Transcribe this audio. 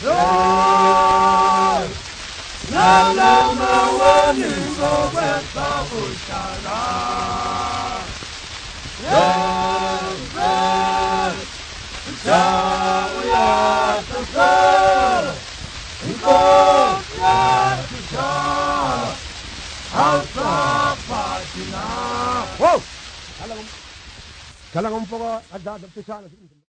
Lord, lala mawani ngobeta bushara. Yes, Shaya Tasa, Ngobya Tasa, Alta Patina. Wow! Kala kong poco, agad, pisano.